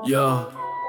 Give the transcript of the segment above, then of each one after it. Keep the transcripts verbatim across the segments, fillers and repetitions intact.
Yo,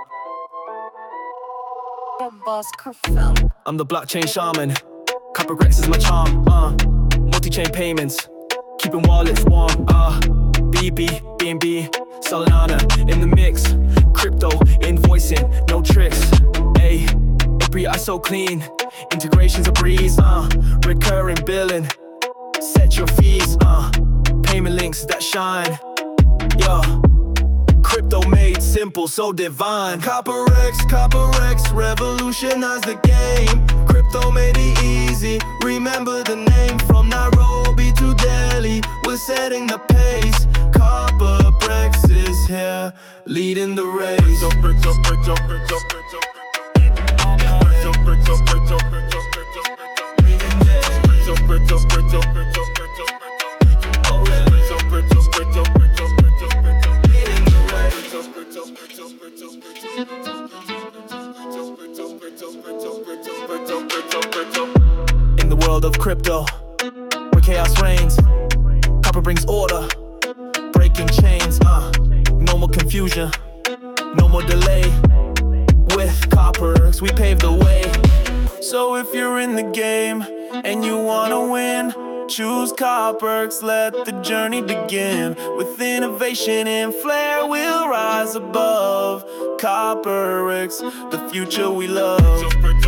Boss Carvel. I'm the blockchain shaman. Copper Rex is my charm. Uh, multi-chain payments, keeping wallets warm. Uh, B B, B N B, Solana in the mix. Crypto invoicing, no tricks. Ayy, A P I so clean, integration's a breeze. Uh, recurring billing, set your fees. Uh, payment links that shine. Yo. Crypto made simple, so divine. CopperX, CopperX, revolutionize the game. Crypto made it easy. Remember the name, from Nairobi to Delhi. We're setting the pace. CopperX is here, leading the race. In the world of crypto, where chaos reigns, Copper brings order, breaking chains. Uh, no more confusion, no more delay. With Copperx, we pave the way. So if you're in the game and you wanna win, choose Copperx, let the journey begin. With innovation and flair, we'll rise above. Copperx, the future we love.